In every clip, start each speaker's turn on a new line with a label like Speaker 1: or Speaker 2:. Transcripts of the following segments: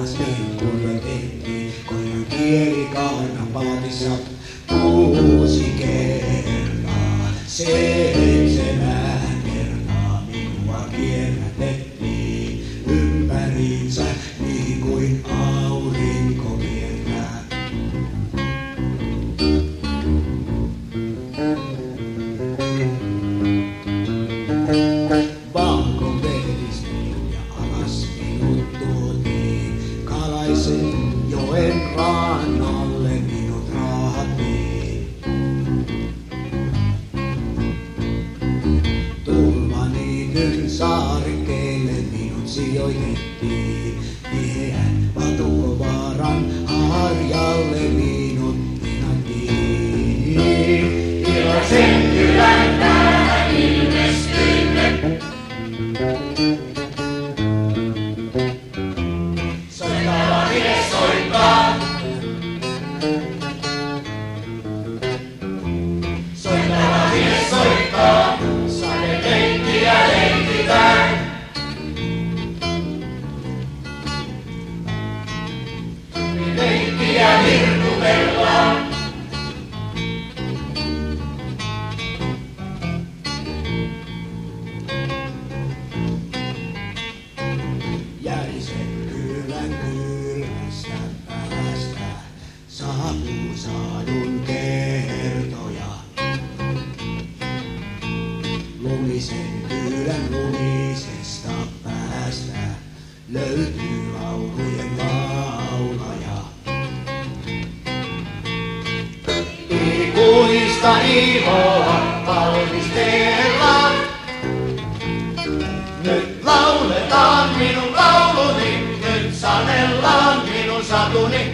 Speaker 1: kun tehtiin, kun kielikaarna paatissa kuusi kertaa, 7 kertaa minua kierrätettiin ympäriinsä niin kuin aurinko kiertää. Valko vedistiin ja alas minut tuotiin, Kalaisen joen rannalle minut raahattiin. Tulvaniityn saarekkeelle minut sijoitettiin, Tien Patukovaaran harjalle minut pinattiin. Iloisen kylän päähän ilmestyimme. Soittaa mies soittaa. Soittaa mies soittaa. Sadeleikkiä leikitään. Leikkiä virtuvellaan. Jäisen kylän kylmästä päästä saapuu saadun kertoja. Lumisen kylän lumisesta päästä löytyy laulujen laulaja. Ikuista iloa valmistellaan. Nyt lauletaan minun lauluni, nyt sanellaan minun satuni.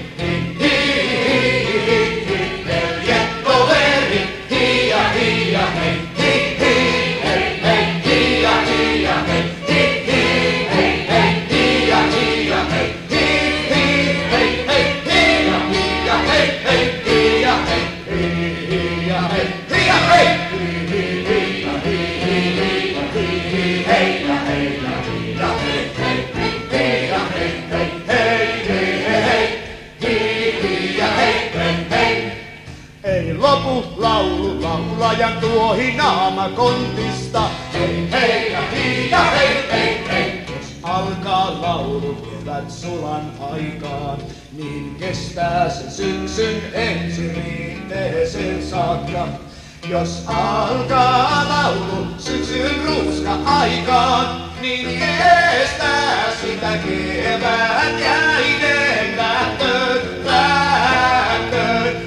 Speaker 1: Veljet, toveri, hiia, hiia, hei, hi, hi, hei, hei, hiia, hiia, hei, hi, hi, hei, hei, hiia, hiia, hei, hi, hi, hei, hei, hiia, hiia, hei, hei, hiia, hei, hiia, hei, hiia, hei, hiia, hiia, hei. Ei lopu laulu laulajan tuohi naamakontista. Hei hei ja hei ja hei hei hei. Jos alkaa laulu kevät sulan aikaan, niin kestää se syksyn ensi riiteeseen saakka. Jos alkaa laulu syksyn ruuska aikaan, niin kestää sitä kevät jäiden lähtöön, lähtöön.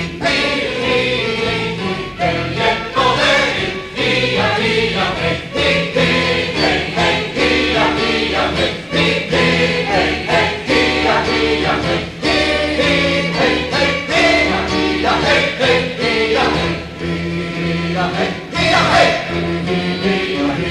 Speaker 1: Veljet, toverit, hiia, hiia, hei, hi, hi, hei, hei, hiia, hiia, hei, hi, hi, hei, hei, hiia, hiia, hei, hi, hi, hei, hei, hiia, hiia, hei, hei, hiia, hei, hiia, hei, hiia, hei, hiia, hiia,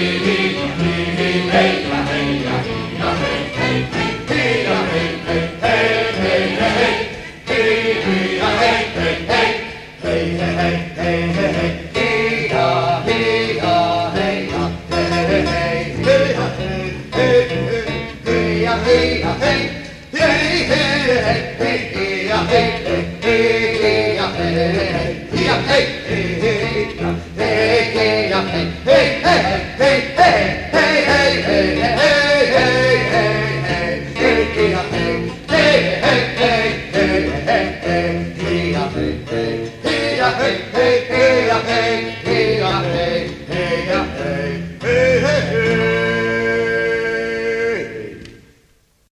Speaker 1: heillä, heillä, hiia, hei, hei, hiia, hei, hei, hei, hei, hei, hiia, hei, hei, hei. Hei hei hei hei hei hei hiia hiia heia hei hei hiia hei hiia hiia hei hei hei hei hiia hei hiia hei hiia hei hiia hei hiia hei hei hei hei